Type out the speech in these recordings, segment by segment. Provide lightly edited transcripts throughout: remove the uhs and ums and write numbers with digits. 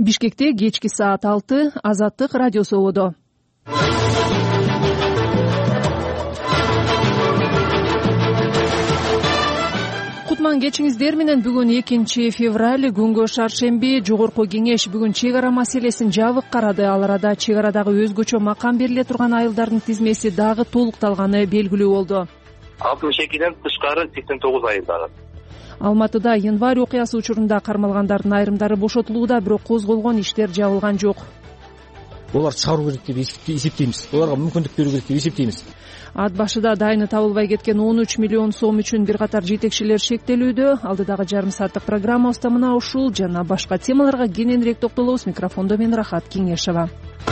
Бишкекте кечки саат 6 Азаттык радиосу болду. Кутман кечиңиздер менен. Бүгүн 2 февраль күнгө шаршемби. Жогорку кеңеш бүгүн чек ара маселесин жабык карады. Ал арада чек арадагы өзгөчө макам бериле турган айылдардын тизмеси дагы толукталганы белгилүү болду. 62ден тышкары 89 айыл бар. Алматыда январь окуясы учурунда кармалгандардын айрымдары бошотулууда, бирок козголгон иштер жабылган жок. Оларды чыгаруу керек деп эсептейбиз. Оларга мүмкүндүк берүү керек деп эсептейбиз. Ат башыда дайыны табылбай кеткен 13 миллион сом үчүн бир катар жетекчилер шектелүүдө. Алдыдагы жарым сааттык программабызда мына ушул жана башка темаларга кененирээк токтолобуз. Микрофондо мен Рахат Кеңешова.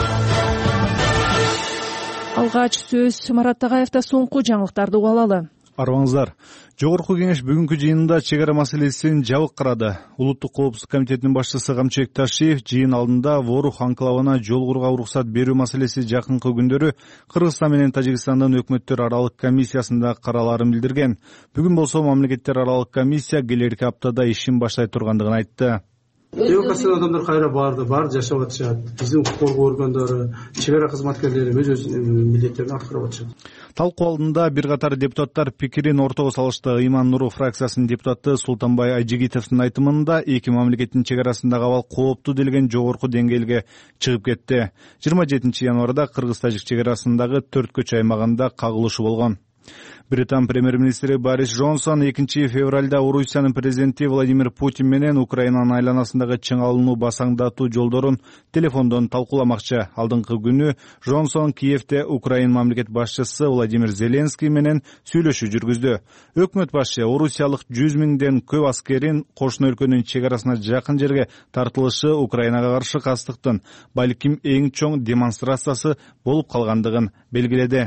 Алгач сөз Марат Тагаевда. Соңку жаңылыктарды угуп алалы. Арбаңыздар. Жогорку кеңеш бүгүнкү жыйынында чек ара маселесин жабык карады. Улуттук коопсуздук комитетинин башчысы Камчыбек Ташиев жыйын алдында Ворух анклавына жол курууга уруксат берүү маселеси жакынкы күндөрү Кыргызстан менен Тажикстандын өкмөттөр аралык комиссиясында каралаарын билдирген. Бүгүн болсо мамлекеттер аралык комиссия келерки аптада ишин баштай тургандыгын айтты. Эвакуацияланған адамдар кайра бар жашап атышат. Биздин укук коргоо органдары, чек ара кызматкерлери өз милдеттерин аткарып атышат. Талкуу алдында бир катар депутаттар пикирин ортого салышты. Иман Нуру фракциясынын депутаты Султанбай Айжигитовдун айтымында эки мамлекеттин чек арасындагы абал кооптуу делген жогорку деңгээлге чыгып кетти. 27 январда Кыргыз-Тажик чек арасындагы 4 көчө аймагында кагылышуу болгон. Британ премьер-министри Борис Джонсон 2 февралда Орусиянын президенти Владимир Путин менен Украинанын айланасындагы чың алынуу басаңдатуу жолдорун телефондон талкууламакчы. Алдыңкы күнү Джонсон Киевде Украин мамлекет башчысы Владимир Зеленский менен сүйлөшүү жүргүздү. Өкмөт башчы Орусиялык 100 миңден көп аскерин кошуна өлкөнүн чек арасына жакын жерге тартылышы Украинага каршы кастыктын балким эң чоң демонстрациясы болуп калгандыгын белгиледи.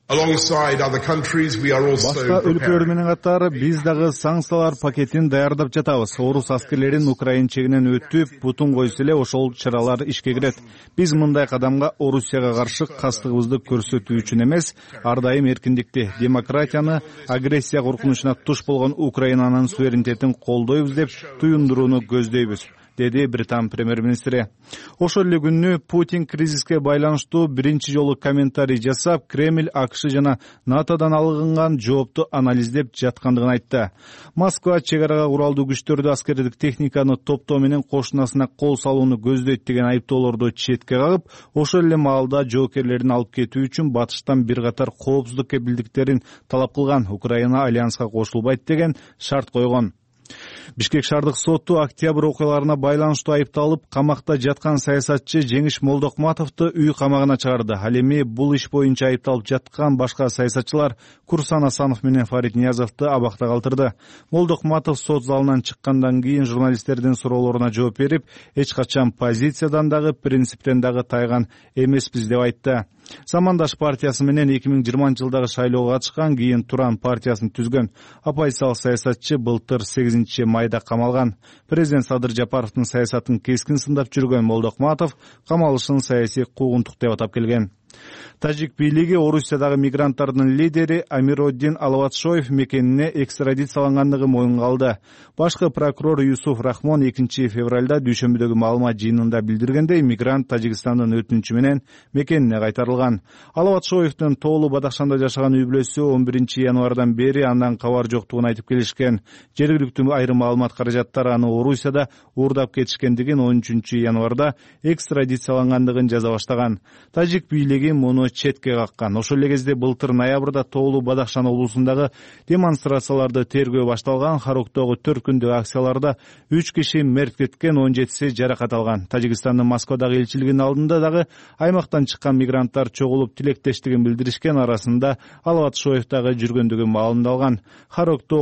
Башка өлкөлөр менен катар биз дагы санкциялар пакетин даярдап жатабыз. Орус аскерлерин Украин чегинен өтүп, бутун койсо эле ошол чаралар ишке кирет. Биз мындай кадамга Орусияга каршы кастыгыбызды көрсөтүү үчүн эмес, ар дайым эркиндикти, демократияны, агрессия коркунучуна туш болгон Украинанын суверенитетин колдойбуз деп туюндурууну көздөйбүз, деди Британ премьер-министри. Ошол эле күнү Путин кризиске байланыштуу биринчи жолу комментарий жасап, Кремль АКШ жана НАТОдон алынган жоопту анализдеп жаткандыгын айтты. Москва чек арага куралдуу күчтөрдү, аскердик техниканы топтоо менен кошунасына кол салууну көздөйт деген айыптоолорду четке кагып, ошол эле маалда жоокерлерин алып кетүү үчүн батыштан бир катар коопсуздук кепилдиктерин талап кылган. Украина альянска кошулбайт деген шарт койгон. Бишкек шаардык соту октябрь окуяларына байланыштуу айыпталып, камакта жаткан саясатчы Жеңиш Молдокматовду үй камагына чыгарды. Ал эми бул иш боюнча айыпталып жаткан башка саясатчылар Курсан Асанов менен Фарид Ниязовду абакта калтырды. Молдокматов сот залынан чыккандан кийин журналисттердин суроолоруна жооп берип, эч качан позициядан дагы, принциптен дагы тайган эмеспиз деп айтты. Замандаш партиясы менен 2020 жылдагы шайлоого катышкан, кийин Туран партиясын түзгөн. Оппозициялык саясатчы былтыр 8 майда камалган. Президент Садыр Жапаровдун саясатын кескин сындап жүргөн Молдокматов камалышын саясий куугунтук деп атап келген. Тажик бийлиги Орусиядагы мигранттардын лидери Амироддин Алаватшоев мекенине экстрадициялангандыгы моюнга алды. Башкы прокурор Юсуф Рахмон 2 февралда дүйшөмбүдөгү маалымат жыйынында билдиргендей, мигрант Тажикстандын өтүнүчү менен мекенине кайтарылган. Алаватшоевдун тоолу Бадахшанда жашаган үй бүлөсү 11 январдан бери андан кабар жоктугун айтып келишкен. Жергиликтүү айрым маалымат каражаттары аны Орусияда уурдап кетишкендигин, 13 январда экстрадициялангандыгын жаза баштаган. Тажик бийлиги муну четке каккан. Ошол эле кезде былтыр ноябрда тоолу Бадахшан облусундагы демонстрацияларды тергөө башталган. Хароктогу 4 күндүк акцияларда 3 киши мерт кеткен, 17си жаракат алган. Тажикстандын Москвадагы элчилигинин алдында дагы аймактан чыккан мигранттар чогулуп тилектештигин билдиришкен. Арасында Алаватшоев дагы жүргөндүгү маалымдалган. Харокто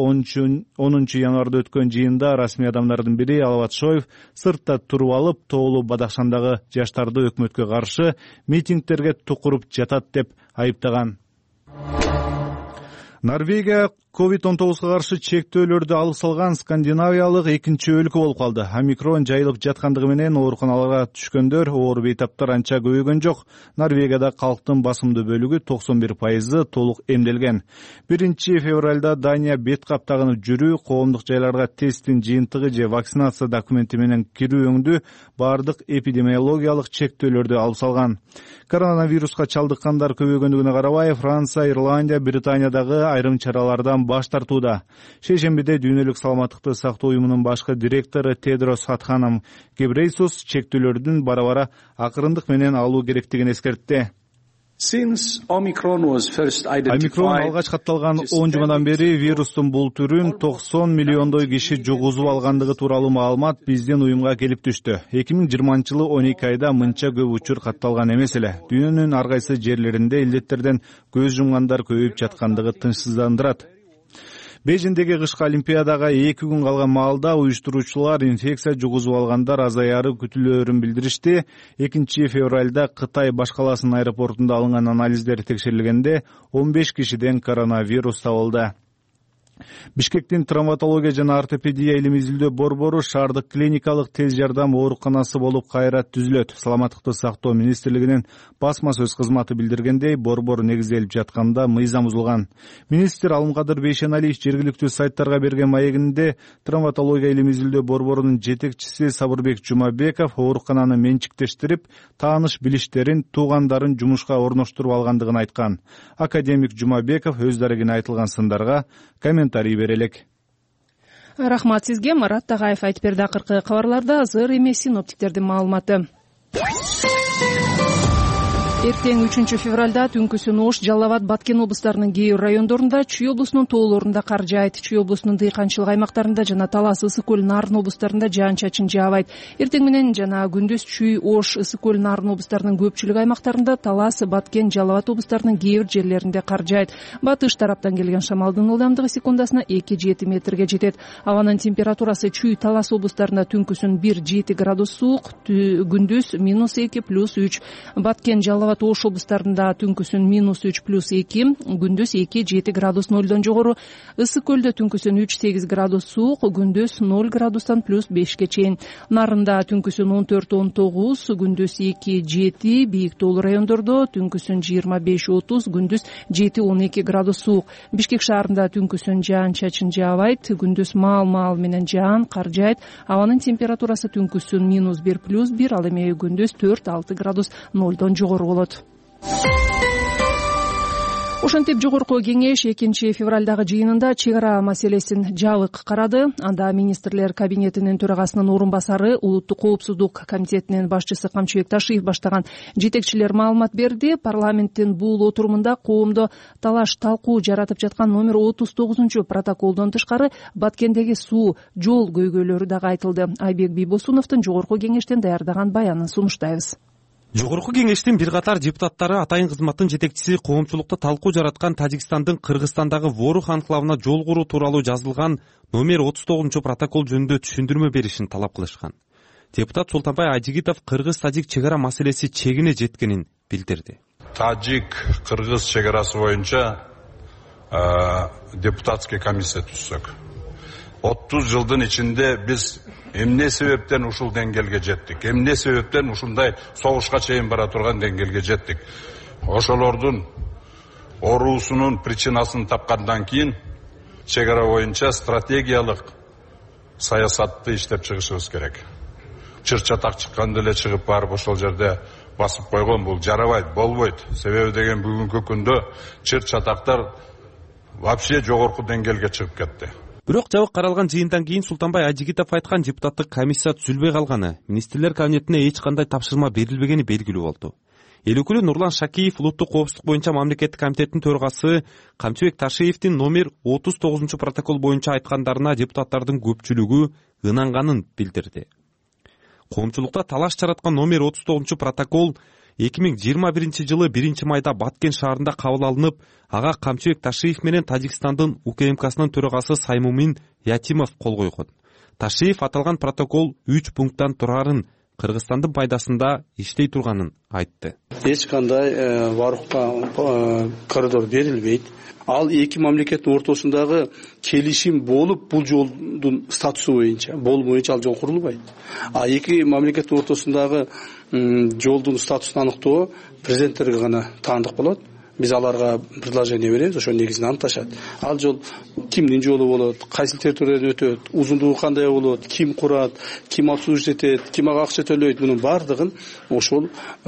10 январда өткөн жыйында расмий адамдардын бири Алаватшоев сыртта туруп алып, тоолу Бадахшандагы жаштарды өкмөткө каршы митингтерге тукуруп жатат деп айыптаган. Норвегия COVID-19 каршы чектөөлөрдү алып салган скандинавиялык экинчи өлкө болуп калды. Омикрон жайылып жаткандыгы менен ооруканаларга түшкөндөр, оор бейтаптар анча көбөйгөн жок. Норвегияда калктын басымдуу бөлүгү 91% толук эмделген. 1-февралда Дания бет каптагынып жүрүү, коомдук жайларга тесттин жыйынтыгы же вакцинация документи менен кирүүңдү бардык эпидемиологиялык чектөөлөрдү алып салган. Коронавируска чалдыккандар көбөйгөндүгүнө карабай, Франция, Ирландия, Британиядагы айрым чаралардан баш тартууда. Шейшембиде Дүйнөлүк саламаттыкты сактоо уюмунун башкы директору Тедрос Адханом Гебрейсус чектөөлөрдүн бара-бара акырындык менен алуу керектигин эскертти. Омикрон алгач катталган 10 жумадан бери вирустун бул түрүн 90 миллиондой киши жугузуп алгандыгы тууралуу маалымат биздин уюмга келип түштү. 2020-жылы 12 айда мынча көп учур катталган эмес эле. Дүйнөнүн ар кайсы жерлеринде илдеттерден көз жумгандар көбөйүп жаткандыгы тынчсыздандырат. Бейжиңдеги кышкы олимпиадага 2 күн калган маалда уюштуруучулар инфекция жугузуп алгандар азаяры күтүлөөрүн билдиришти. 2-февралда Кытай башкаласынын аэропортунда алынган анализдер текшерилгенде 15 кишиден коронавирус табылды. Бишкектин травматология жана ортопедия илим изилдөө борбору шаардык клиникалык тез жардам ооруканасы болуп кайра түзүлөт. Саламаттыкты сактоо министрлигинин басма сөз кызматы билдиргендей, борбор негизделип жатканда мыйзам бузулган. Министр Алымкадыр Бейшеналиев жергиликтүү сайттарга берген маегинде травматология илим изилдөө борборунун жетекчиси Сабырбек Жумабеков оорукананы менчиктештирип, тааныш билиштерин, туугандарын жумушка орноштуруп алгандыгын айткан. Академик Жумабеков өз дарегине айтылган сындарга комментарий берелек. Рахмат сизге. Марат Тагаев айтып берди. Акыркы кабарларда азыр эмес синоптиктердин маалыматы. Эртең 3-февралда түнкүсүн Ош, Жалал Абад, Баткен облустарынын кээ бир райондорунда, Чүй облусунун тоолорунда кар жаайт. Чүй облусунун дыйканчылык аймактарында жана Талас, Ысык көл, Нарын облустарында жаан-чачын жаабайт. Эртең менен жана күндүз Чүй, Ош, Ысык көл, Нарын облустарынын көпчүлүк аймактарында, Талас, Баткен, Жалал Абад облустарынын кээ бир жерлеринде кар жаайт. Батыш тараптан келген шамалдын ылдамдыгы секундасына 2-7 метрге жетет. Абанын температурасы Чүй, Талас облустарында түнкүсүн 1-7 градус суук, күндүз -2 +3. Баткен, Жалал Абад, Ош облустарында түнкүсүн -3 +2, күндүз 2-7 градус 0дон жогору. Ысык көлдө түнкүсүн 3-8 градус суук, күндүз 0 градустан +5ке чейин. Нарында түнкүсүн 14-19, күндүз 2-7, бийик тоолуу райондордо түнкүсүн 25-30, күндүз 7-12 градус суук. Бишкек шаарында түнкүсүн жаан-чачын жаабайт, күндүз маал менен жаан, кар жаайт. Абанын температурасы түнкүсүн -1 +1, ал эми күндүз 4-6 градус 0дон жогору болот. Ошентип жогорку кеңеш 2-февралдагы жыйынында чек ара маселесин жабык карады. Анда министрлер кабинетинин төрагасынын орун басары, Улуттук коопсуздук комитетинин башчысы Камчыбек Ташиев баштаган жетекчилер маалымат берди. Парламенттин бул отурумунда коомдо талаш талкуу жаратып жаткан номер 39 протоколдон тышкары Баткендеги суу, жол көйгөйлөрү дагы айтылды. Айбек Бийбосуновдун жогорку кеңештен даярдаган баянын сунуштайбыз. Жогорку кеңештин бир катар депутаттары атайын кызматтын жетекчиси коомчулукта талкуу жараткан Тажикстандын Кыргызстандагы Ворух анклавына жол куруу тууралуу жазылган номер 39 протокол жөнүндө түшүндүрмө беришин талап кылышкан. Депутат Султанбай Ажигитов кыргыз-тажик чек ара маселеси чегине жеткенин билдирди. Тажик-кыргыз чек арасы боюнча депутатский комиссия түзсөк. 30 жылдын ичинде биз эмне себептен ушул деңгээлге жеттик, эмне себептен ушундай согушка чейин бара турган деңгээлге жеттик. Ошолордун оорусунун причинасын тапкандан кийин чек ара боюнча стратегиялык саясатты иштеп чыгышыбыз керек. Чыр-чатак чыкканда эле чыгып барып ошол жерде басып койгон бул жарабайт, болбойт. Себеби деген бүгүнкү күндө чыр-чатактар вообще жогорку деңгээлге чыгып кетти. Бирок жабык каралган жыйындан кийин Султанбай Ажигитов айткан депутаттык комиссия түзүлбөй калганы, министрлер кабинетине эч кандай тапшырма берилбегени белгилүү болду. Эл өкүлү Нурлан Шакиев улуттук коопсуздук боюнча мамлекеттик комитеттин төрагасы Камчыбек Ташиевдин номер 39 протокол боюнча айткандарына депутаттардын көпчүлүгү ынанганын билдирди. Коомчулукта талаш жараткан номер 39 протокол 2021 жылы 1-майда Баткен шаарында кабыл алынып, ага Камчыбек Ташиев менен Тажикстандын УКМКсынын төрагасы Саймумин Ятимов кол койгон. Ташиев аталган протокол 3 пункттан турарын Кыргызстандын пайдасында иштей турганын айтты. Эч кандай барукка коридор берилбейт. Ал эки мамлекеттин ортосундагы келишим болуп, бул жолдун статусу боюнча, болбойнча ал жол курулбайт. А эки мамлекеттин ортосундагы жолдун статусун аныктоо президенттерге гана таандык болот. Биз аларга предложение беребиз, ошо негизинен аныкташат. Ал жол кимдин жолу болот, кайсы территориядан өтөт, узундугу кандай болот, ким курат, ким обслуживать этет, ким ага акча төлөйт, мунун бардыгын ошол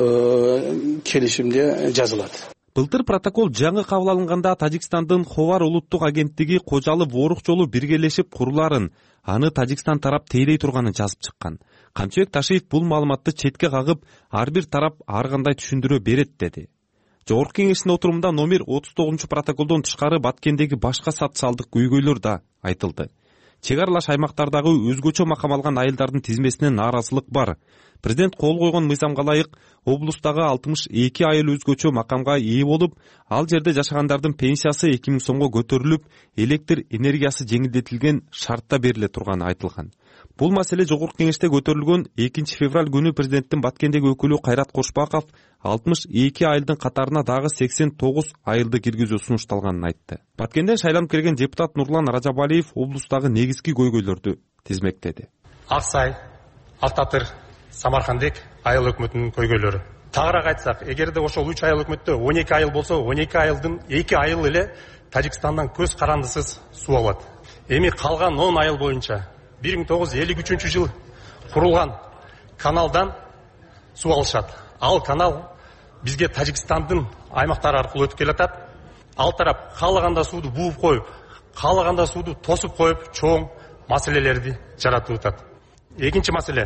келишимде жазылат. Былтыр протокол жаңы кабыл алынганда Тажикстандын Ховар улуттук агенттиги Кожалы-Ворук жолу биргелешип куруларын, аны Тажикстан тарап тейлей турганын жазып чыккан. Камчыбек Ташиев бул маалыматты четке кагып, ар бир тарап ар кандай түшүндүрө берет деди. Жогорку кеңештин отурумунда номер 39 протоколдон тышкары Баткендеги башка социалдык көйгөйлөр да айтылды. Чек аралаш аймактардагы өзгөчө макам алган айылдардын тизмесине нааразылык бар. Президент кол койгон мыйзамга ылайык облустагы 62 айыл өзгөчө макамга ээ болуп, ал жерде жашагандардын пенсиясы 2000 сомго көтөрүлүп, электр энергиясы жеңилдетилген шартта бериле турганы айтылган. Бул маселе жогорку кеңеште көтөрүлгөн 2 февраль күнү президенттин Баткендеги өкүлү Кайрат Кошбаков 62 айылдын катарына дагы 89 айылды киргизүү сунушталганын айтты. Баткенден шайланып келген депутат Нурлан Ражабалиев облустагы негизги көйгөйлөрдү тизмектеди. Аксай, Алтатыр, Самаркандек айыл өкмөтүнүн көйгөйлөрү. Тагыраак айтсак, эгерде ошол 3 айыл өкмөттө 12 айыл болсо, 12 айылдын 2 айыл эле Тажикстандан көз карандысыз суу алат. Эми калган 10 айыл боюнча 1953 жыл курулган каналдан суу алышат. Ал канал бизге Тажикстандын аймактары аркылуу өтүп келатат. Ал тарап каалаганда сууду бууп коюп, каалаганда сууду тосуп коюп, чоң маселелерди жаратып атат. Экинчи маселе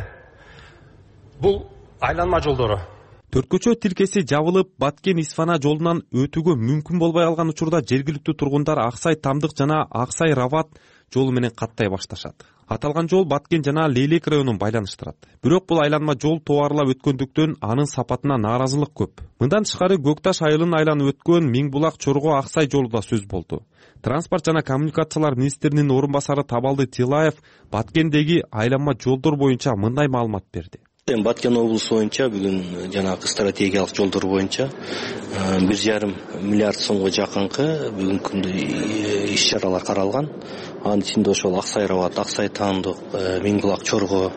бул айланма жолдору. Төрткөчө тилкеси жабылып, Баткен-Исфана жолунан өтүүгө мүмкүн болбой алган учурда жергиликтүү тургундар Аксай-Тамдык жана Аксай-Рават жолу менен каттай башташат. Аталган жол Баткен жана Лейлек районун байланыштырат. Бирок бул айланма жол товарлап өткөндүктөн анын сапатына нааразылык көп. Мындан тышкары Көкташ айылын айланып өткөн Миңбулак Чорго Аксай жолу да сөз болду. Транспорт жана коммуникациялар министринин орун басары Табалды Тилаев Баткендеги айланма жолдор боюнча мындай маалымат берди. Баткен облусу боюнча бүгүн жанагы стратегиялык жолдор боюнча 1,5 миллиард сомго жакынкы бүгүнкү күндө иш-чаралар каралган. Анын ичинде ошол Аксай-Рават, Аксай-Тамдык, Миңбулак Чорго,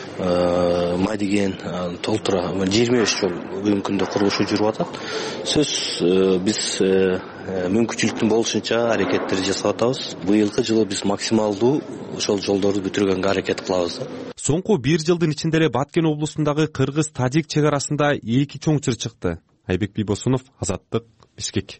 Мадиген толтура 23 жол бүгүнкү күндө курулушу жүрүп атат. Сөз биз мүмкүнчүлүктүн болушунча аракеттерди жасап атабыз. Быйылкы жылы биз максималдуу ошол жолдорду бүтүргөнгө аракет кылабыз. Соңку 1 жылдын ичинде эле Баткен облусундагы Кыргыз-Тажик чек арасында 2 чоң чыр чыкты. Айбек Бийбосунов, Азаттык, Бишкек.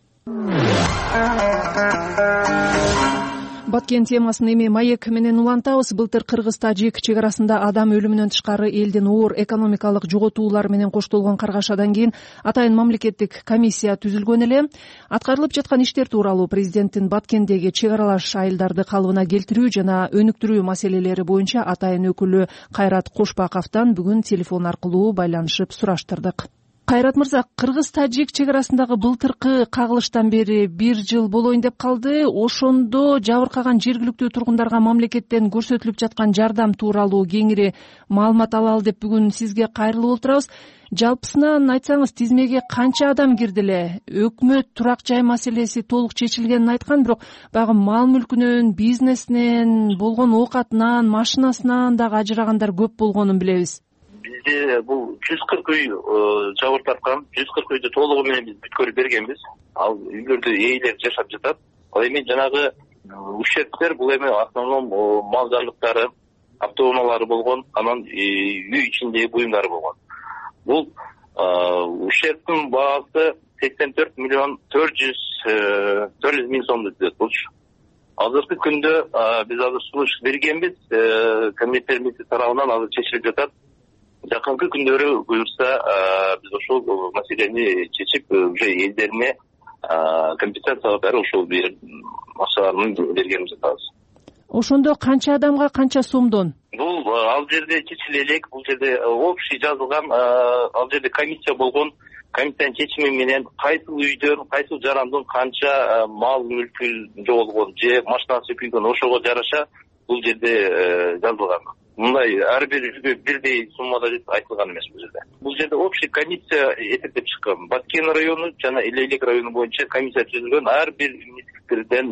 Баткен темасын эми маек менен улантабыз. Былтыр Кыргыз-Тажик чек арасында адам өлүмүнөн тышкары элдин оор экономикалык жоготуулар менен коштолгон каргашадан кийин атайын мамлекеттик комиссия түзүлгөн эле. Аткарылып жаткан иштер тууралуу президенттин Баткендеги чек аралаш айылдарды калыбына келтирүү жана өнүктүрүү маселелери боюнча атайын өкүлү Кайрат Кошбаковдон бүгүн телефон аркылуу байланышып сураштырдык. Кайрат мырза, Кыргыз-Тажик чек арасындагы былтыркы кагылыштан бери 1 жыл болоюн деп калды. Ошондо жабыркаган жергиликтүү тургундарга мамлекеттен көрсөтүлүп жаткан жардам тууралуу кеңири маалымат алалы деп бүгүн сизге кайрылып отурабыз. Жалпысынан айтсаңыз, тизмеге канча адам кирди эле? Өкмөт турак жай маселеси толук чечилгенин айткан, бирок баягы мал мүлкүнөн, бизнесинен, болгон оокатынан, машинасынан дагы ажырагандар көп болгонун билебиз. Бизде бул 140 үй жабыр тарткан, 140 үйдү толугу менен биз бүткөрүп бергенбиз. Ал үйлөрдө ээлер жашап жатат. Ал эми жанагы ущербтер бул эми автоном мал жандыктары, автоунаалары болгон, анан үй ичиндеги буюмдары болгон. Бул ущербтин баасы 84 миллион 400 миң сомду түзөт болчу. Азыркы күндө биз азыр сунуш бергенбиз, комитеттерибиз тарабынан азыр чечилип жатат. Жакынкы күндөрү буюрса биз ошол маселени чечип уже элдерине компенсация берип ошол акчаларын бергенибиз атабыз. Ошондо канча адамга канча сомдон? Бул ал жерде чечиле элек, бул жерде общий жазылган, ал жерде комиссия болгон. Комиссиянын чечими менен кайсыл үйдөн, кайсыл жарандын канча мал мүлкү жоголгон же машинасы күйгөн ошого жараша бул жерде жазылган. мындай ар бир үйгө бирдей суммада деп айтылган эмес бул жерде. Бул жерде общий комиссия эсептеп чыккан. Баткен району жана Иле Элек району боюнча комиссия түзүлгөн, ар бир муниципалитеттерден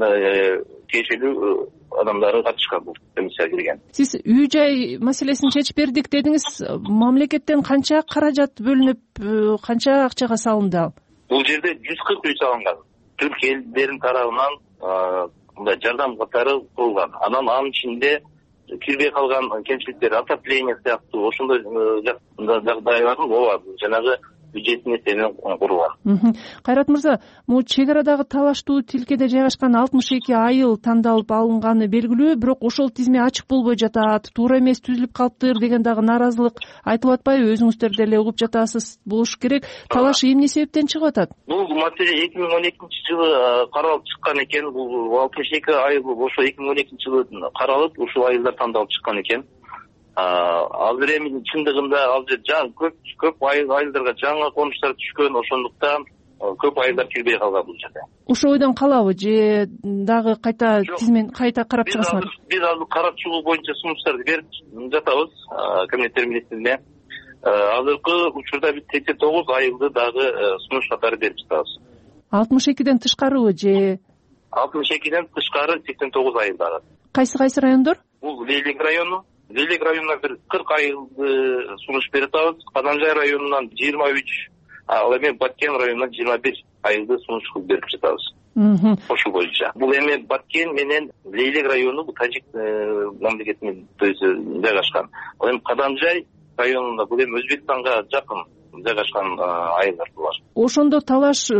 тиешелүү адамдары катышкан бул комиссияга кирген. Сиз үй жай маселесин чечип бердик дедиңиз. Мамлекеттен канча каражат бөлүнүп, канча акчага салынды ал? Бул жерде 140 үй салынган. Түрк элдеринин тарабынан мындай жардам катары курулган. Анын ичинде кирбей калган кемчиликтер, отопление сыяктуу ошондой жагдайлардын жанагы бюджеттин эсебинен курулган. Кайрат мырза, могу чек арадагы талаштуу тилкеде жайгашкан 62 айыл тандалып алынганы белгилүү, бирок ошол тизме ачык болбой жатат, туура эмес түзүлүп калыптыр деген дагы нааразылык айтылып атпайбы? Өзүңүздөр деле угуп жатасыз, болуш керек. Талаш эмне себептен чыгып атат? Бул маселе 2012-жылы каралып чыккан экен. Бул 62 айыл ошо 2012-жылы каралып, ушул айылдар тандалып чыккан экен. Азыр эми чындыгында азыр көп айылдарга жаңы конуштар түшкөн, ошондуктан көп айылдар кирбей калган бул жерде. Ошо ойдон калабы же дагы кайта тизмен кайта карап чыгасыңар? Биз азыр карап чыгуу боюнча сунуштарды берип жатабыз коммунитет министрине. Азыркы учурда биз 89 айылды дагы сунуш катары берип жатабыз. 62ден тышкарыбы же? 62ден тышкары 89 айыл дагы. Кайсы райондор? Бул Лейлек району. Лейлек районунан бир 40 айылды сунуш берип атабыз. Кадамжай районунан 23, ал эми Баткен районунан 21 айылды сунуш берип жатабыз. Ошол боюнча. Бул эми Баткен менен Лейлек району бул тажик мамлекетинин жайгашкан. Ал эми Кадамжай районунда бул эми Өзбекстанга жакын жайгашкан айылдар булар. Ошондо талаш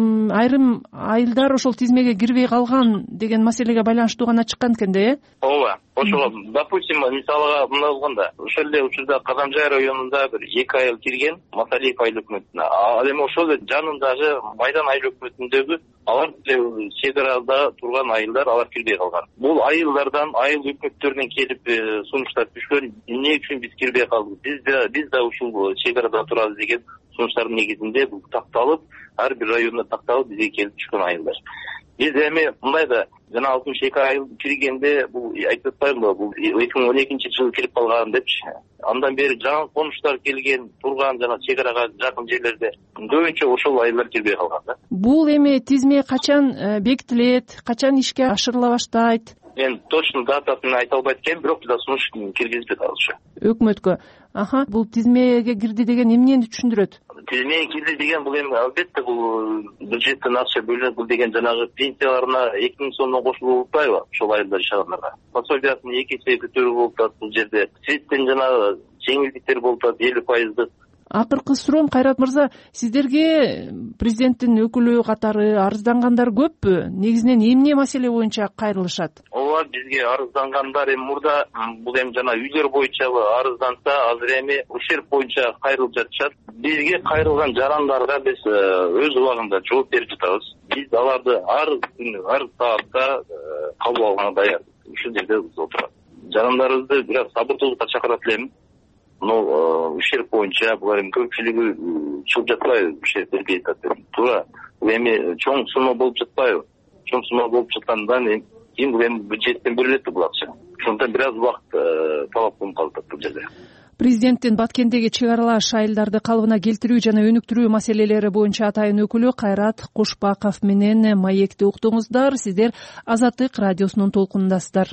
айрым айылдар ошол тизмеге кирбей калган деген маселеге байланыштуу гана чыккан экен да, э? Ооба. Ошого, допустим, мисалга мындай болгондо, ошол эле учурда Кадамжай районунда бир 2 айыл кирген, Масалиев айыл өкмөтүнө. Ал эми ошол жанындагы Майдан айыл өкмөтүндөгү алар деле чек арада турган айылдар, алар кирбей калган. Бул айылдардан, айыл өкмөттөрүнөн келип сунуштар түшкөн. Эмне үчүн биз кирбей калдык? Биз да ушул чек арада турабыз деген сунуштардын негизинде бул такталып, ар бир районда такталып бизге келип түшкөн айылдар. Биз эми мындай да жана 62 айыл киргенде бул айтып атпаймынбы, бул 2012-жылы кирип калган депчи. Андан бери жаңы конуштар келген, турган жана чек арага жакын жерлерде көбүнчө ошол айылдар кирбей калган да. Бул эми тизме качан бекитилет, качан ишке ашырыла баштайт? Мен точно датасын айта албайт экенмин, бирок биз сунуш киргизип жатабыз ушу. Өкмөткө. Бул тизмеге кирди деген эмнени түшүндүрөт? Тизмеге кирди деген бул эми албетте бул бюджеттен акча бөлүнөт, бул деген жанагы пенсияларына 2000 сомдон кошулуп атпайбы ошол айылдар жашагандарга. Пособиясын 2 эсе көтөрүү болуп атат бул жерде. Светтен жанагы жеңилдиктер болуп атат 50%. Акыркы суроом, Кайрат мырза, сиздерге президенттин өкүлү катары арыздангандар көппү? Негизинен эмне маселе боюнча кайрылышат? Ооба, бизге арыздангандар эми мурда бул эми жана үйлөр боюнча арызданса, азыр эми ущерб боюнча кайрылып жатышат. Бизге кайрылган жарандарга биз өз убагында жооп берип жатабыз. Биз аларды ар күнү, ар саатта кабыл алганга даярбыз. Ушул жерде отурат. Жарандарыбызды бирок сабырдуулукка чакырат элем. Ущерб боюнча булар эми көпчүлүгү чыгып жатпайбы, ущерб бербей атат. Туура. Бул эми чоң сумма болуп жатпайбы? Чоң сумма болуп жаткандан кийин бул эми бюджеттен бөлүнөт бул акча. Ошондон бир аз убакыт талап кылынып калат бул жерде. Президенттин Баткендеги чек аралаш айылдарды калыбына келтирүү жана өнүктүрүү маселелери боюнча атайын өкүлү Кайрат Кошбаков менен маекти уктуңуздар. Сиздер Азаттык радиосунун толкунундасыздар.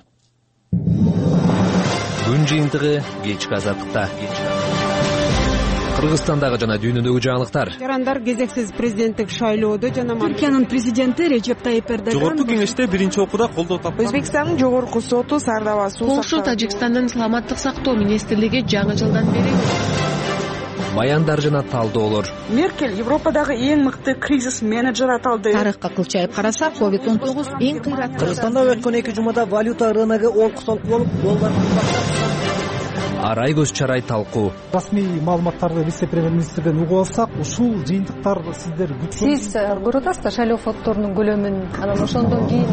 Күн жыйынтыгы кечки Азаттыкта. Кыргызстандагы жана дүйнөдөгү жаңылыктар. Жарандар кезексиз президенттик шайлоодо жана Түркиянын президенти Режеп Тайип Эрдоган Жогорку кеңеште биринчи окууда колдоо тапкан. Өзбекстандын жогорку соту Сардаба суу Полша Тажикстандын саламаттык сактоо министрлиги жаңы жылдан бери баяндар жана талдоолор. Меркель Европадагы эң мыкты кризис менеджер аталды. Тарыхка кылчайып карасак, COVID-19 эң кыйраттуу. Кыргызстанда өткөн 2 жумада валюта рыногу олкусалык болуп, доллар Арай көз чарай талкуу. Расмий маалыматтарды вице-премьер-министрден угуп алсак, ушул жыйынтыктар сиздер күткөн. Сиз көрүп атасыздар шайлоо фонддорунун көлөмүн, анан ошондон кийин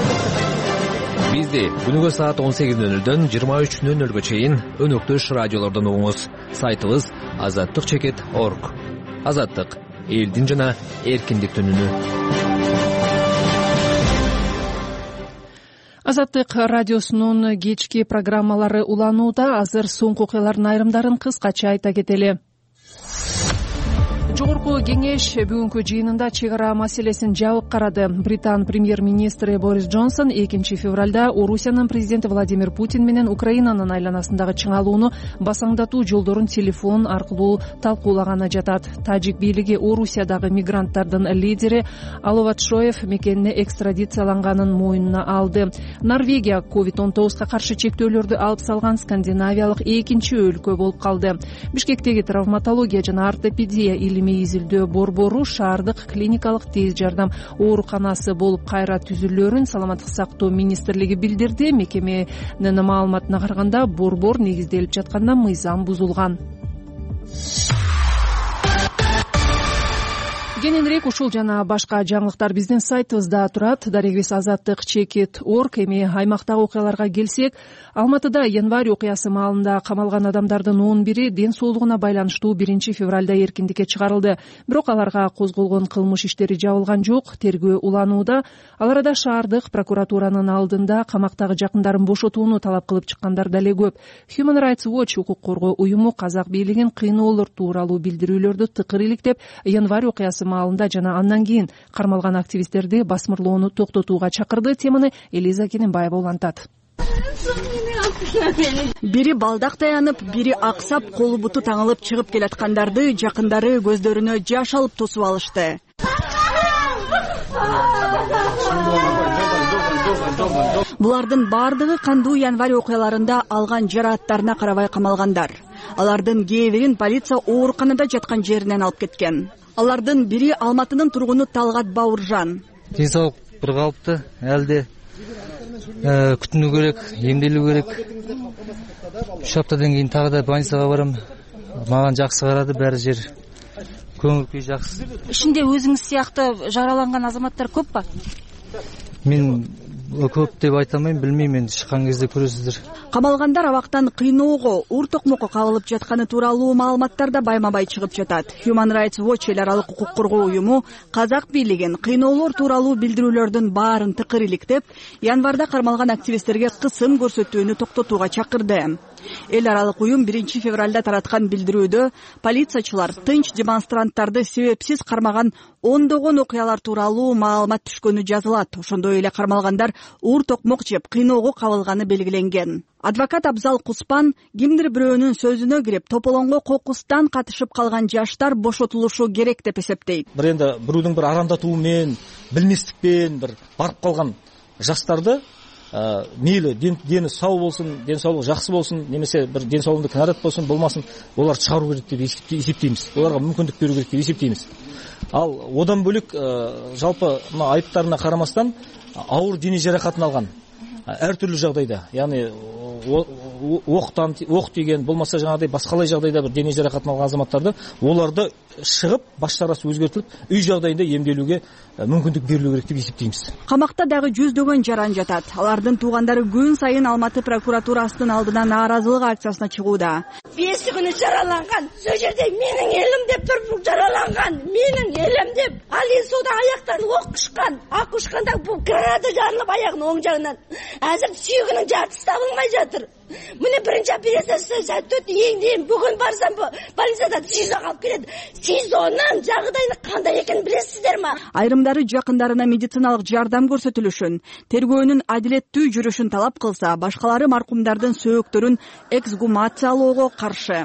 Бизди күнүгө саат 18:00дөн 23:00га чейин өнөктөш радиолордон угуңуз. Сайтыбыз azattik.org. Азаттык — элдин жана эркиндиктин үнү. Азаттык радиосунун кечки программалары уланууда. Азыр соңку окуялардын айрымдарын кыскача айта кетели. Жогорку кеңеш бүгүнкү жыйынында чек ара маселесин жабык карады. Британ премьер-министри Борис Джонсон 2 февралда Орусиянын президенти Владимир Путин менен Украинанын айланасындагы чыңалууну басаңдатуу жолдорун телефон аркылуу талкуулаганы жатат. Тажик бийлиги Орусиядагы мигранттардын лидери Аловат Шоев мекенине экстрадицияланганын мойнуна алды. Норвегия COVID-19 каршы чектөөлөрдү алып салган скандинавиялык экинчи өлкө болуп калды. Бишкектеги травматология жана ортопедия илими изилдөө борбору шаардык клиникалык тез жардам ооруканасы болуп кайра түзүлөөрүн Саламаттык сактоо министрлиги билдирди. Мекеменин маалыматына караганда борбор негизделип жатканда мыйзам бузулган. Кененирээк ушул жана башка жаңылыктар биздин сайтыбызда турат. Дарегибиз azattik.org. Эми аймактагы окуяларга келсек, Алматыда январь окуясы маалында камалган адамдардын 11-и ден соолугуна байланыштуу 1 февралда эркиндикке чыгарылды. Бирок аларга козголгон кылмыш иштери жабылган жок. Тергөө уланууда. Ал арада шаардык прокуратуранын алдында камактагы жакындарын бошотууну талап кылып чыккандар деле көп. Human Rights Watch укук коргоо уюму казак бийлигин кыйноолор тууралуу билдирүүлөрдү тыкыр иликтеп, январь окуясы маалында жана андан кийин кармалган активисттерди басмырлоону токтотууга чакырды. Теманы Элиза Кененбаева улантат. Бири балдак таянып, бири аксап, колу буту таңылып чыгып келаткандарды жакындары көздөрүнө жаш алып тосуп алышты. Булардын бардыгы кандуу январь окуяларында алган жарааттарына карабай камалгандар. Алардын кээ бирин полиция ооруканада жаткан жеринен алып кеткен. Алардын бири Алматынын тургуну Талгат Бауыржан. Ден соолук бир калыпты, элде күтүнүү керек, эмделүү керек. 3 аптадан кийин тагы да больницага барам. Мага жакшы карады, баары жер. Көңүл күй жакшы. Ишинде өзүңүз сыяктуу жараланган азаматтар көп ба? Мен көп деп айта алмайм, билмейм, энди чыккан кезде көрөсүздөр. Камалгандар абактан кыйноого, ур токмокко кабылып жатканы тууралуу маалыматтар да байма-бай чыгып жатат. Human Rights Watch эл аралык укук коргоо уюму казак бийлигин кыйноолор тууралуу билдирүүлөрдүн баарын тыкыр иликтеп, январда кармалган активисттерге кысым көрсөтүүнү токтотууга чакырды. Эл аралык уюм 1 февралда тараткан билдирүүдө полициячылар тынч демонстранттарды себепсиз кармаган ондогон окуялар тууралуу маалымат түшкөнү жазылат. Ошондой эле кармалгандар ур токмок жеп кыйноого кабылганы белгиленген. Адвокат Абзал Куспан кимдир бирөөнүн сөзүнө кирип, тополоңго кокустан катышып калган жаштар бошотулушу керек деп эсептейт. Бир энди бирөөдүн бир арандатуу менен, билместикпен бир барып калган жаштарды мейлі дені сау болсын, ден соолугу жакшы болсын, немесе бір ден соолугунда кінәрат болсын, болмасын, олар чыгаруу керек деп есептейміз. Оларға мүмкіндік беру керек деп есептейміз. Ал одан бөлек жалпы мына айыптарына карамастан ауыр дене жаракатын алган әртүрлі жағдайда, яғни оқ деген, болмаса жаңағыдай басқалай жағдайда бір дене жарақатын алған азаматтарды, оларды шығып, баштарасы өзгертіліп, үй жағдайында емделуге мүмкіндік берілу керек деп есептейміз. Камакта дагы жүздөгөн жаран жатат. Алардын туугандары күн сайын Алматы прокуратурасынын алдына нааразылык акциясына чыгууда. 5 күнү жараланган, сол жерде менин элим деп туруп жараланган, менин элим деп. Ал суда аяктан ок ушкан, ак ушканда бул граната жарылып аягынын оң жагынан. Азыр сүйөгүнүн жартысы табылмай жатыр. Міне бірінші операциясы сәтті өтті, еңдейін бүгін барсам больницада СИЗО қалып келеді. СИЗОнун жағдайы қандай екенін білесіздер ма? Айрымдары жақындарына медициналык жардам көрсөтүлүшүн, тергөөнүн адилеттүү жүрүшүн талап кылса, башкалары маркумдардын сөөктөрүн эксгумациялоого каршы.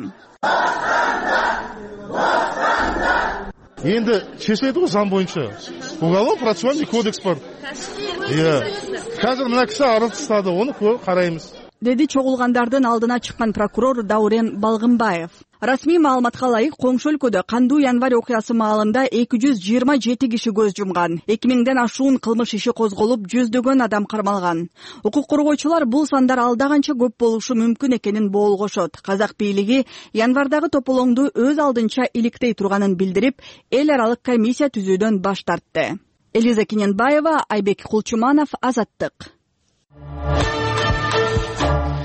Енді шешеді ғой заң бойынша. Уголовно процессуальный кодекс бар. Қазір мына кісі арыз тастады, оны қараймыз. Деди чогулгандардын алдына чыккан прокурор Даурен Балгынбаев. Расмий маалыматка ылайык, коңшу өлкөдө кандуу январь окуясы маалында 227 киши көз жумган. 2000ден ашуун кылмыш иши козголуп, жүздөгөн адам кармалган. Укук коргоочулар бул сандар алдаганча көп болушу мүмкүн экенин боолгошот. Казак бийлиги январдагы тополоңду өз алдынча иликтей турганын билдирип, эл аралык комиссия түзүүдөн баш тартты. Элиза Кененбаева, Айбек Кулчуманов, Азаттык.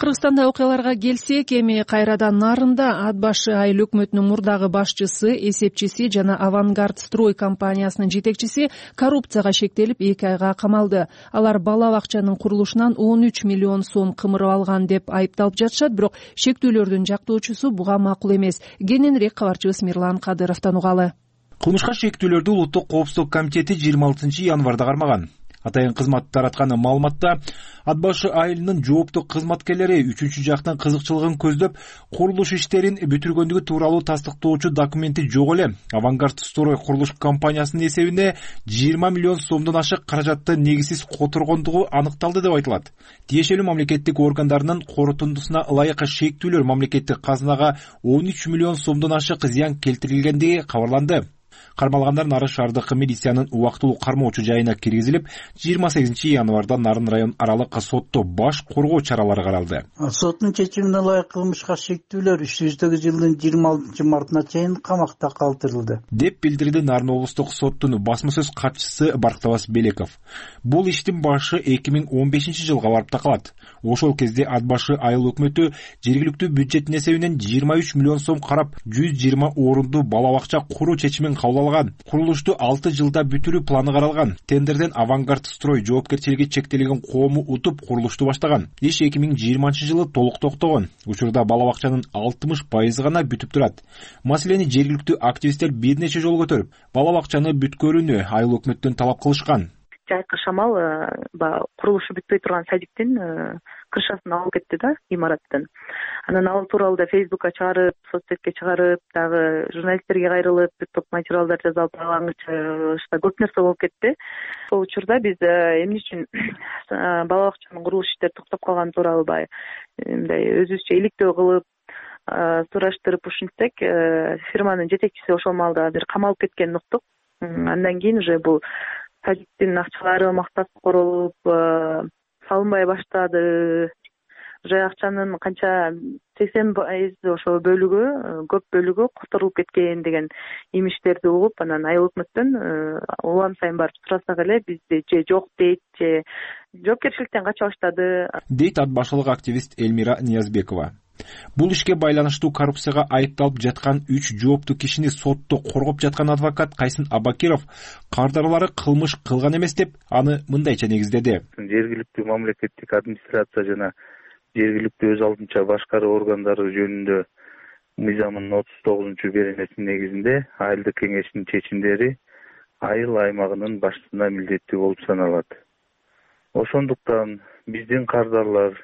Кыргызстанда окуяларга келсек, эми кайрадан нарында Ат башы айыл өкмөтүнүн мурдагы башчысы, эсепчиси жана Авангард строй компаниясынын жетекчиси коррупцияга шектелип 2 айга камалды. Алар бала бакчанын курулушунан 13 миллион сом кымырып алган деп айыпталып жатышат, бирок шектүүлөрдүн жактоочусу буга макул эмес. Кененирээк кабарчыбыз Мирлан Кадыровдон угалы. Кылмышка шектүүлөрдү Улуттук коопсуздук комитети 26 январда кармаган. Атайын кызмат тараткан маалыматта Ат башы айылынын жооптуу кызматкерлери үчүнчү жактын кызыкчылыгын көздөп курулуш иштерин бүтүргөндүгү тууралуу тастыктоочу документи жок эле Авангард строй курулуш компаниясынын эсебине 20 миллион сомдон ашык каражатты негизсиз которгондугу аныкталды деп айтылат. Тиешелүү мамлекеттик органдарынын корутундусуна ылайык шектүүлөр мамлекеттик казынага 13 миллион сомдон ашык зыян келтирилгендиги кабарланды. Кармалгандар Нарын шаардык милициянын убактылуу кармоочу жайына киргизилип, 28 январда Нарын район аралык сотто баш коргоо чаралары каралды. Соттун чечимине ылайык кылмышка шектүүлөр 2008 жылдын 26 мартына чейин камакта калтырылды, деп билдирди Нарын облустук соттун басма сөз катчысы Барктабас Белеков. Бул иштин башы 2015 жылга барып такалат. Ошол кезде Ат башы айыл өкмөтү жергиликтүү бюджеттин эсебинен 23 миллион сом карап 120 орунду бала бакча куруу чечимин кабыл алган. Курулушту 6 жылда бүтүрүү планы каралган. Тендерден Авангард строй жоопкерчилиги чектелген коому утуп курулушту баштаган. Иш 2020 жылы толук токтогон. Учурда бала бакчанын 60% гана бүтүп турат. Маселени жергиликтүү активисттер бир нече жолу көтөрүп, бала бакчаны бүткөрүүнү айыл өкмөттөн талап кылышкан. Жайкы шамал курулушу бүтпөй турган садиктин крышасын алып кетти да, имараттан. Анан ал тууралуу да Фейсбукка чыгарып, соцсетке чыгарып, дагы журналисттерге кайрылып, бир топ материалдар жазылып, алаңычта көп нерсе болуп кетти. Сол учурда биз эмне үчүн бала бакчанын курулуш иштери токтоп калганы тууралуу мындай өзүбүзчө иликтөө кылып, сураштырып ушинтсек, фирманын жетекчиси ошол маалда бир камалып кеткенин уктук. Андан кийин уже бул садиктин акчалары мактап королуп, салынбай баштады. Уже акчанын канча 80% ошол бөлүгү, көп бөлүгү которулуп кеткен деген имиштерди угуп, анан айыл өкмөттөн улам сайын барып сурасак эле бизди же жок дейт, же жоопкерчиликтен кача баштады, дейт ат башылык активист Элмира Ниязбекова. Бул ишке байланыштуу коррупцияга айыпталып жаткан 3 жооптуу кишини сотто коргоп жаткан адвокат Кайсын Абакиров кардарлары кылмыш кылган эмес деп, аны мындайча негиздеди. Жергиликтүү мамлекеттик администрация жана жергиликтүү өз алдынча башкаруу органдары жөнүндө мыйзамынын 39-беренесинин негизинде айылдык кеңештин чечимдери айыл аймагынын башчысына милдеттүү болуп саналат. Ошондуктан биздин кардарлар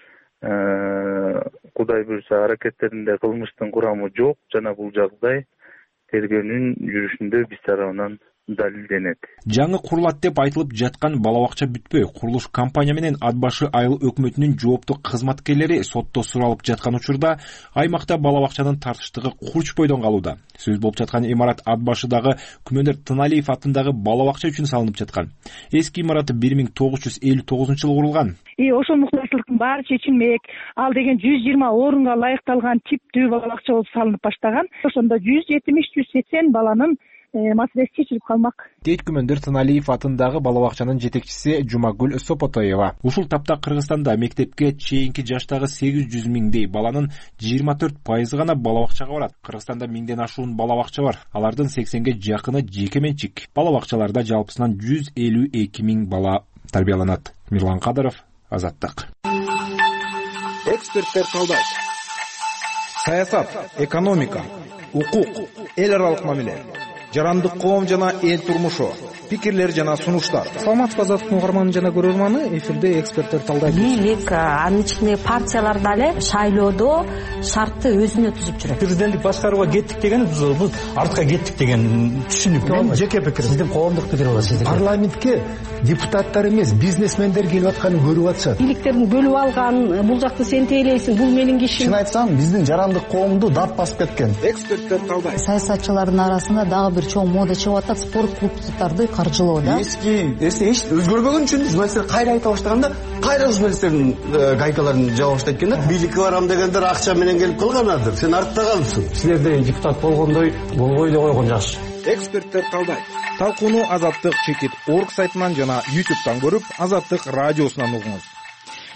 Кудай буйрса аракеттеринде кылмыштын курамы жок жана бул жагдай тергөөнүн жүрүшүндө биз тарабынан далилденет. Жаңы курулат деп айтылып жаткан бала бакча бүтпөй, курулуш компания менен Ат башы айыл өкмөтүнүн жооптуу кызматкерлери сотто суралып жаткан учурда аймакта бала бакчанын тартыштыгы курч бойдон калууда. Сөз болуп жаткан имарат Ат башыдагы Күмөнөр Тыналиев атындагы бала бакча үчүн салынып жаткан. Эски имарат 1959-жылы курулган. Ошол муктажчылыктын баары чечилмек. Ал деген 120 орунга ылайыкталган типтүү бала бакча болуп салынып баштаган. Ошондо 170-180 баланын маселеси чечилип калмак, дейт Күмөндөр Тыналиев атындагы бала бакчанын жетекчиси Жумагүл Сопотоева. Ушул тапта Кыргызстанда мектепке чейинки жаштагы 800 миңдей баланын 24% гана бала бакчага барат. Кыргызстанда 1000ден ашуун бала бакча бар. Алардын 80ге жакыны жеке менчик. Бала бакчаларда жалпысынан 152 миң бала тарбияланат. Мирлан Кадыров, Азаттык. Эксперттер талдайт. Саясат, экономика, укук, эл аралык мамиле, жарандык коом жана эл турмушу, пикирлер жана сунуштар. Саламатсызбы Азаттыктын угарманы жана көрөрманы, эфирде эксперттер талдайт. Бийлик, анын ичинде партиялар дале шайлоодо шартты өзүнө түзүп жүрөт. Президенттик башкарууга кеттик деген бул артка кеттик деген түшүнүк. Мен жеке пикирим. Сиздин коомдук пикир бар. Парламентке депутаттар эмес, бизнесмендер келип атканын көрүп атышат. Бийликтердин бөлүп алган, бул жакты сен тейлейсиң, бул менин кишим. Чын айтсам, биздин жарандык коомду дап басып кеткен. Эксперттер талдайт. Саясатчылардын арасында дагы бир чоң мода чыгып атат, спорт клубдарды каржылоо да. Эски өзгөрбөгөн үчүн журналисттер кайра айта баштаганда, кайра журналисттердин гайкаларын жаба баштайт экен да. Бийликке барам дегендер акча менен келип калганадыр. Сен артта калыпсың. Силерде депутат болгондой болбой эле койгон жакшы. Эксперттер талдайт. Талкууну Азаттык чекит.org сайтынан жана YouTube'дан көрүп, Азаттык радиосунан угуңуз.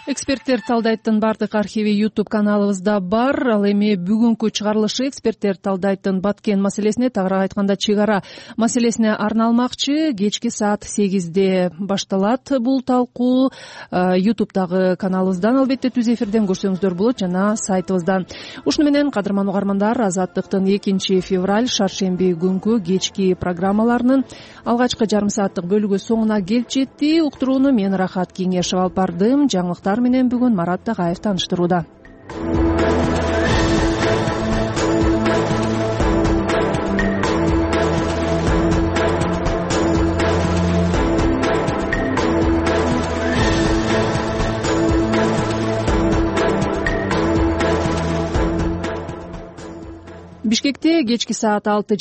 Эксперттер талдайттын бардык архиви YouTube каналыбызда бар. Ал эми бүгүнкү чыгарылышы эксперттер талдайттын Баткен маселесине, тагыраак айтканда чек ара маселесине арналмакчы. Кечки саат 8-де башталат бул талкуу. YouTube'дагы каналыбыздан, албетте түз эфирден көрсөңүздөр болот жана сайтыбыздан. Ушуну менен кадырман угармандар, Азаттыктын 2 февраль шаршемби күнкү кечки программаларынын алгачкы жарым сааттык бөлүгү соңуна келип жетти. Уктурууну мен Рахат Кеңешев алып бардым. Жаңылыктар менен бүгүн Марат Тагаев тааныштырууда. Бишкекте кечки саат